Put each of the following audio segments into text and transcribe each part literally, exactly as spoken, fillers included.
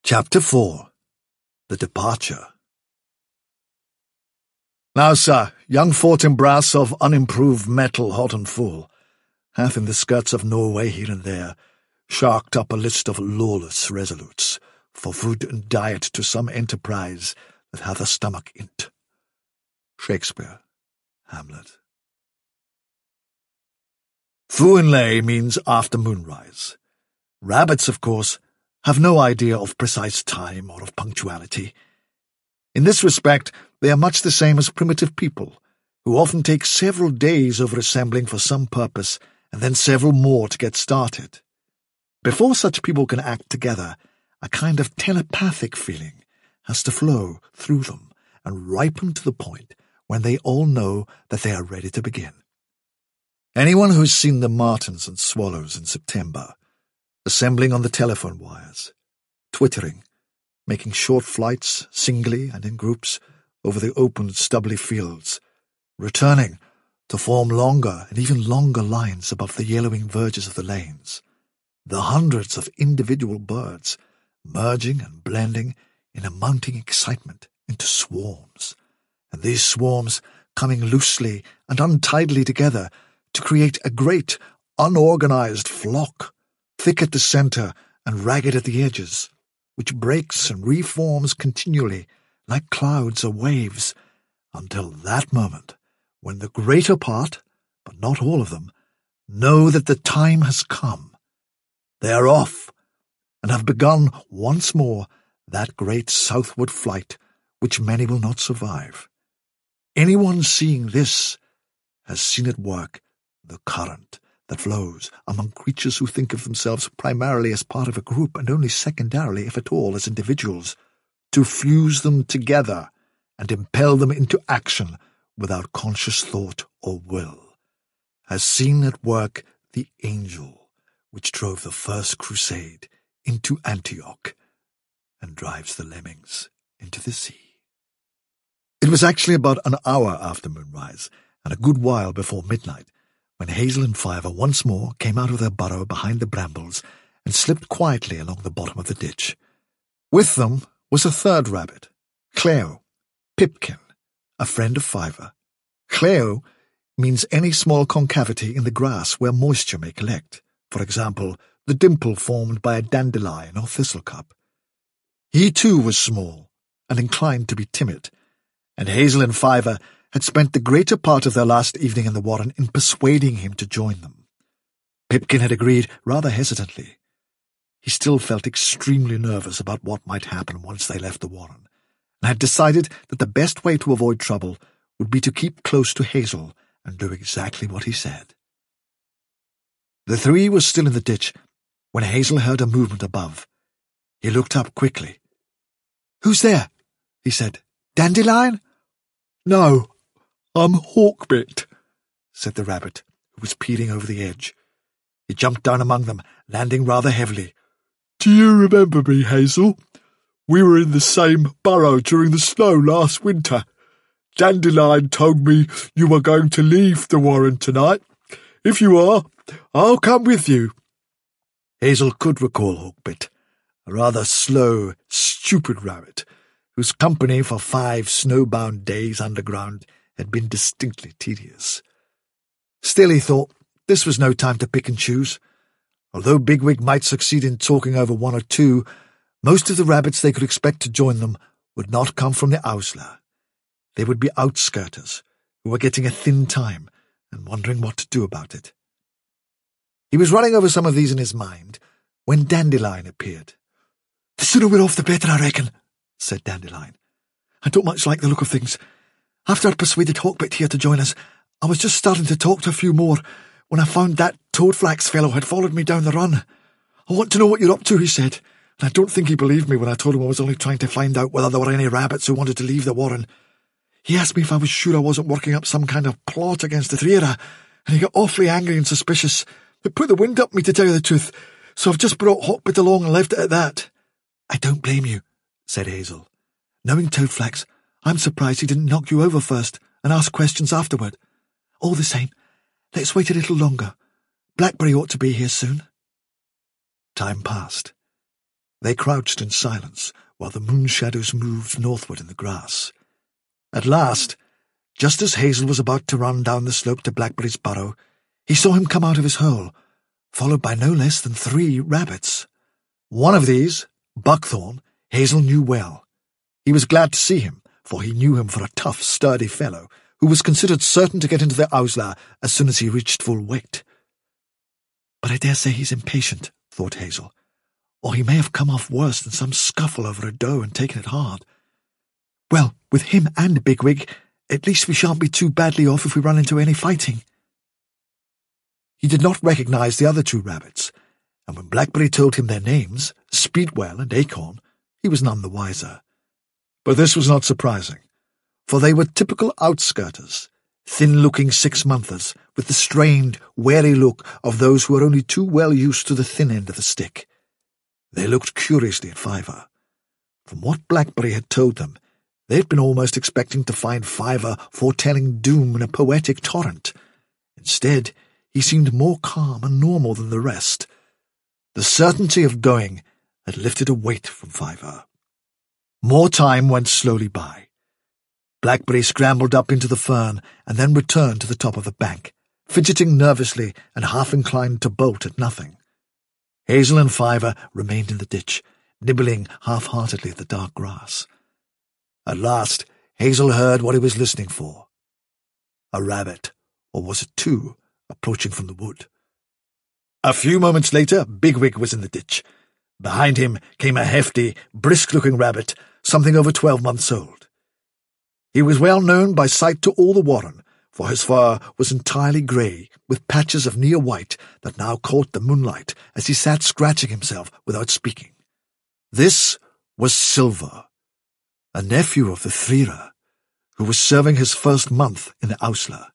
Chapter four. The Departure. Now, sir, young Fortinbras of unimproved metal, hot and full, hath in the skirts of Norway here and there sharked up a list of lawless resolutes for food and diet to some enterprise that hath a stomach in't. Shakespeare, Hamlet. Fuinlay means after moonrise. Rabbits, of course, have no idea of precise time or of punctuality. In this respect, they are much the same as primitive people, who often take several days over assembling for some purpose and then several more to get started. Before such people can act together, a kind of telepathic feeling has to flow through them and ripen to the point when they all know that they are ready to begin. Anyone who has seen the martins and swallows in September, assembling on the telephone wires, twittering, making short flights, singly and in groups, over the open, stubbly fields, returning to form longer and even longer lines above the yellowing verges of the lanes, the hundreds of individual birds merging and blending in a mounting excitement into swarms, and these swarms coming loosely and untidily together to create a great, unorganized flock, thick at the center and ragged at the edges, which breaks and reforms continually like clouds or waves, until that moment when the greater part, but not all of them, know that the time has come. They are off, and have begun once more that great southward flight which many will not survive. Anyone seeing this has seen at work the current that flows among creatures who think of themselves primarily as part of a group and only secondarily, if at all, as individuals, to fuse them together and impel them into action without conscious thought or will, has seen at work the angel which drove the first crusade into Antioch and drives the lemmings into the sea. It was actually about an hour after moonrise and a good while before midnight when Hazel and Fiver once more came out of their burrow behind the brambles and slipped quietly along the bottom of the ditch. With them was a third rabbit, Cleo, Pipkin, a friend of Fiver. Cleo means any small concavity in the grass where moisture may collect, for example, the dimple formed by a dandelion or thistlecup. He too was small and inclined to be timid, and Hazel and Fiver had spent the greater part of their last evening in the warren in persuading him to join them. Pipkin had agreed rather hesitantly. He still felt extremely nervous about what might happen once they left the warren, and had decided that the best way to avoid trouble would be to keep close to Hazel and do exactly what he said. The three were still in the ditch when Hazel heard a movement above. He looked up quickly. "Who's there?" he said. "Dandelion?" "No, I'm Hawkbit," said the rabbit, who was peering over the edge. He jumped down among them, landing rather heavily. "Do you remember me, Hazel? We were in the same burrow during the snow last winter. Dandelion told me you were going to leave the warren tonight. If you are, I'll come with you." Hazel could recall Hawkbit, a rather slow, stupid rabbit, whose company for five snowbound days underground had been distinctly tedious. Still, he thought, this was no time to pick and choose. Although Bigwig might succeed in talking over one or two, most of the rabbits they could expect to join them would not come from the Ausla. They would be outskirters, who were getting a thin time and wondering what to do about it. He was running over some of these in his mind when Dandelion appeared. "The sooner we're off the better, I reckon," said Dandelion. "I don't much like the look of things. After I'd persuaded Hawkbit here to join us, I was just starting to talk to a few more when I found that Toadflax fellow had followed me down the run. 'I want to know what you're up to,' he said, and I don't think he believed me when I told him I was only trying to find out whether there were any rabbits who wanted to leave the warren. He asked me if I was sure I wasn't working up some kind of plot against the three of us, and he got awfully angry and suspicious. It put the wind up me, to tell you the truth, so I've just brought Hawkbit along and left it at that." "I don't blame you," said Hazel. "Knowing Toadflax, I'm surprised he didn't knock you over first and ask questions afterward. All the same, let's wait a little longer. Blackberry ought to be here soon." Time passed. They crouched in silence while the moon shadows moved northward in the grass. At last, just as Hazel was about to run down the slope to Blackberry's burrow, he saw him come out of his hole, followed by no less than three rabbits. One of these, Buckthorn, Hazel knew well. He was glad to see him, for he knew him for a tough, sturdy fellow, who was considered certain to get into the Owsla as soon as he reached full weight. But I dare say he's impatient, thought Hazel, or he may have come off worse than some scuffle over a doe and taken it hard. Well, with him and Bigwig, at least we shan't be too badly off if we run into any fighting. He did not recognize the other two rabbits, and when Blackberry told him their names, Speedwell and Acorn, he was none the wiser. But this was not surprising, for they were typical outskirters, thin-looking six-monthers, with the strained, wary look of those who are only too well used to the thin end of the stick. They looked curiously at Fiver. From what Blackberry had told them, they had been almost expecting to find Fiver foretelling doom in a poetic torrent. Instead, he seemed more calm and normal than the rest. The certainty of going had lifted a weight from Fiver. More time went slowly by. Blackberry scrambled up into the fern and then returned to the top of the bank, fidgeting nervously and half inclined to bolt at nothing. Hazel and Fiver remained in the ditch, nibbling half-heartedly at the dark grass. At last, Hazel heard what he was listening for. A rabbit, or was it two, approaching from the wood. A few moments later, Bigwig was in the ditch. Behind him came a hefty, brisk-looking rabbit, something over twelve months old. He was well known by sight to all the warren, for his fur was entirely grey, with patches of near white that now caught the moonlight as he sat scratching himself without speaking. This was Silver, a nephew of the Threera, who was serving his first month in the Owsla.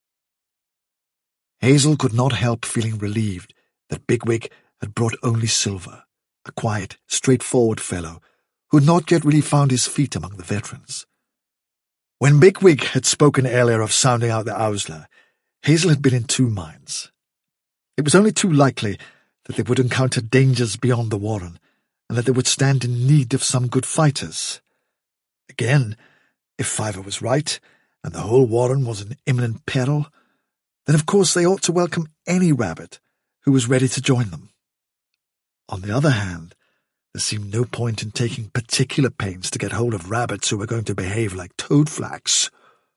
Hazel could not help feeling relieved that Bigwig had brought only Silver, a quiet, straightforward fellow who had not yet really found his feet among the veterans. When Bigwig had spoken earlier of sounding out the Owsla, Hazel had been in two minds. It was only too likely that they would encounter dangers beyond the warren, and that they would stand in need of some good fighters. Again, if Fiver was right, and the whole warren was in imminent peril, then of course they ought to welcome any rabbit who was ready to join them. On the other hand, there seemed no point in taking particular pains to get hold of rabbits who were going to behave like toadflax.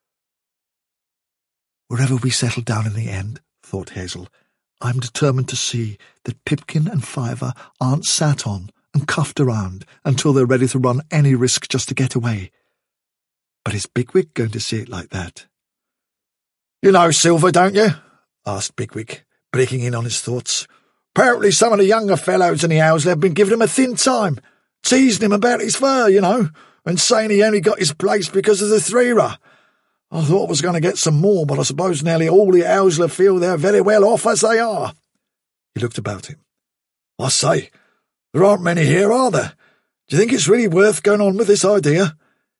Wherever we settle down in the end, thought Hazel, I'm determined to see that Pipkin and Fiver aren't sat on and cuffed around until they're ready to run any risk just to get away. But is Bigwig going to see it like that? You know Silver, don't you? Asked Bigwig, breaking in on his thoughts. Apparently some of the younger fellows in the Owsla have been giving him a thin time, teasing him about his fur, you know, and saying he only got his place because of the Threera. I thought I was going to get some more, but I suppose nearly all the Owsla feel they're very well off as they are. He looked about him. I say, there aren't many here, are there? Do you think it's really worth going on with this idea?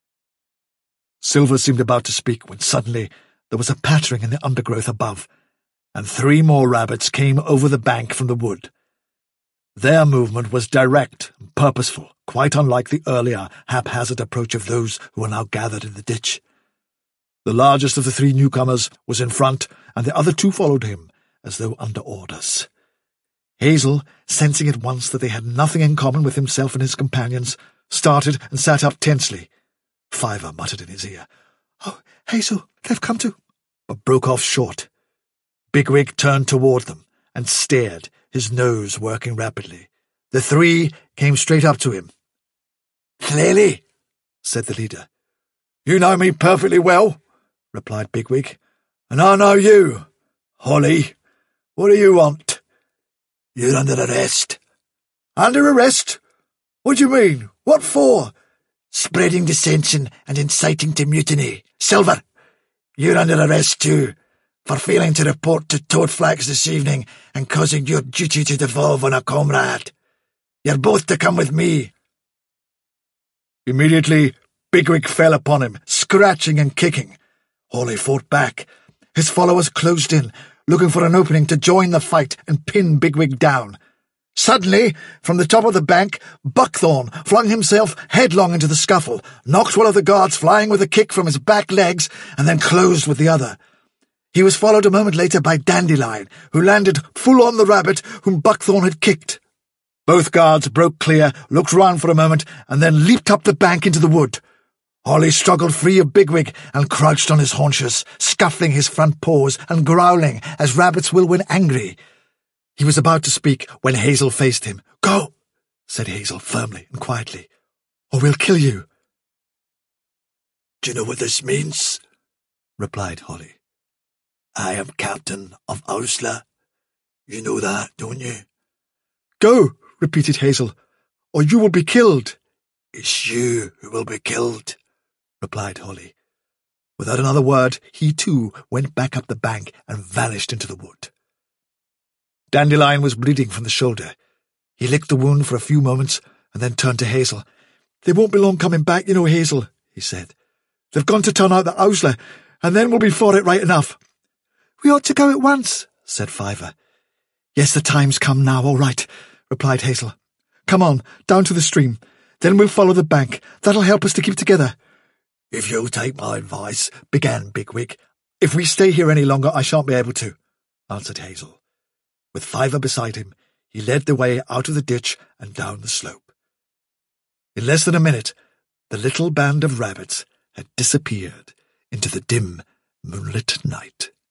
Silver seemed about to speak when suddenly there was a pattering in the undergrowth above, and three more rabbits came over the bank from the wood. Their movement was direct and purposeful, quite unlike the earlier haphazard approach of those who were now gathered in the ditch. The largest of the three newcomers was in front, and the other two followed him, as though under orders. Hazel, sensing at once that they had nothing in common with himself and his companions, started and sat up tensely. Fiver muttered in his ear, "Oh, Hazel, they've come to—" but broke off short. Bigwig turned toward them and stared, his nose working rapidly. The three came straight up to him. "Clearly," said the leader. "You know me perfectly well," replied Bigwig, "and I know you. Holly, what do you want?" "You're under arrest." "Under arrest? What do you mean? What for?" "Spreading dissension and inciting to mutiny. Silver, you're under arrest too, for failing to report to Toadflax this evening and causing your duty to devolve on a comrade. You're both to come with me." Immediately, Bigwig fell upon him, scratching and kicking. Hawley fought back. His followers closed in, looking for an opening to join the fight and pin Bigwig down. Suddenly, from the top of the bank, Buckthorn flung himself headlong into the scuffle, knocked one of the guards flying with a kick from his back legs, and then closed with the other. He was followed a moment later by Dandelion, who landed full on the rabbit whom Buckthorn had kicked. Both guards broke clear, looked round for a moment, and then leaped up the bank into the wood. Holly struggled free of Bigwig and crouched on his haunches, scuffling his front paws and growling as rabbits will when angry. He was about to speak when Hazel faced him. "Go," said Hazel firmly and quietly, "or we'll kill you." "Do you know what this means?" replied Holly. "I am captain of Owsla. You know that, don't you?" "Go," repeated Hazel, "or you will be killed." "It's you who will be killed," replied Holly. Without another word, he too went back up the bank and vanished into the wood. Dandelion was bleeding from the shoulder. He licked the wound for a few moments and then turned to Hazel. "They won't be long coming back, you know, Hazel," he said. "They've gone to turn out the Owsla, and then we'll be for it right enough." "We ought to go at once," said Fiver. "Yes, the time's come now, all right," replied Hazel. "Come on, down to the stream. Then we'll follow the bank. That'll help us to keep together." "If you'll take my advice," began Bigwig. "If we stay here any longer, I shan't be able to," answered Hazel. With Fiver beside him, he led the way out of the ditch and down the slope. In less than a minute, the little band of rabbits had disappeared into the dim, moonlit night.